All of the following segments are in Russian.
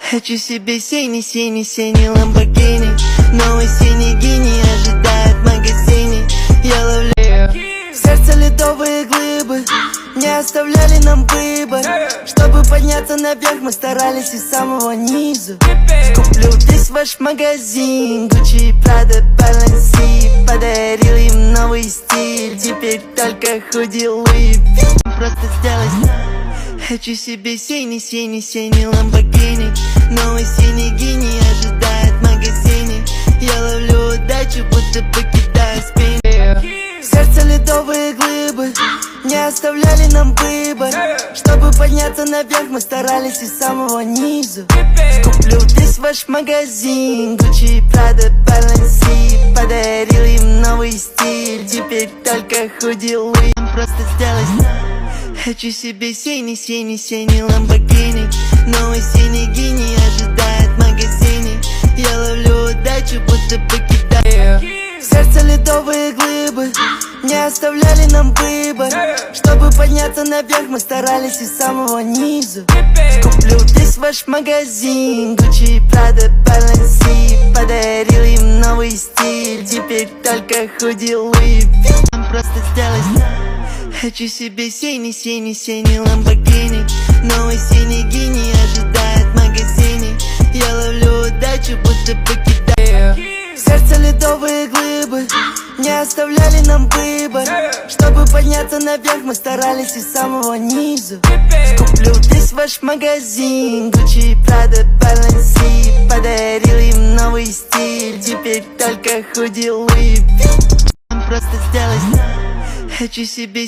Хочу себе синий ламборгини. Новый синий гений ожидает в магазине. Я ловлю в сердце ледовые глыбы. Не оставляли нам выбор. Чтобы подняться наверх, мы старались из самого низу. Куплю весь ваш магазин, Gucci, Prada, Balenciaga. Подарил им новый стиль, теперь только худи Луи. Просто сделать. Хочу себе синий ламборгини. Новый синий гений ожидает в магазине. Я ловлю удачу, будто покидаю спину. В сердце ледовые глыбы. Не оставляли нам выбор. Чтобы подняться наверх, мы старались из самого низу. Куплю весь ваш магазин, Gucci, Prada, Balenciaga. Подарил им новый стиль, теперь только худи Луи. Просто сделать. Хочу себе синий ламборгини. Новый синий гений ожидает в магазине. Я ловлю удачу, будто покидаю. В сердце ледовые глыбы. Не оставляли нам выбор. Чтобы подняться наверх, мы старались из самого низу. Куплю весь ваш магазин, Gucci, Prada, Balenciaga. Подарил им новый стиль, теперь только худи Луи. Просто сделать. Хочу себе синий ламборгини. Новый синий гений ожидает в магазине. Я ловлю удачу, будто покидаю. В сердце ледовые глыбы. Не оставляли нам выбор. Чтобы подняться наверх, мы старались из самого низу. Куплю весь ваш магазин, Gucci, Prada, Balenciaga. Подарил им новый стиль, теперь только худи Луи. Просто сделать. Хочу себе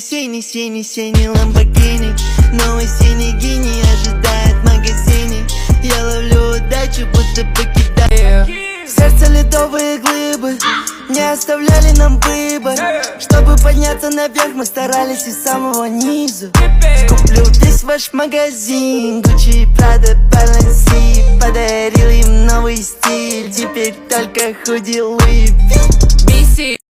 синий ламборгини. Новый синий гений ожидает в магазине. Я ловлю удачу, будто покидаю. В сердце ледовые глыбы. Не оставляли нам выбор. Чтобы подняться наверх, мы старались из самого низу. Куплю весь ваш магазин, Gucci, Prada, Balenciaga. Подарил им новый стиль, теперь только худи Луи.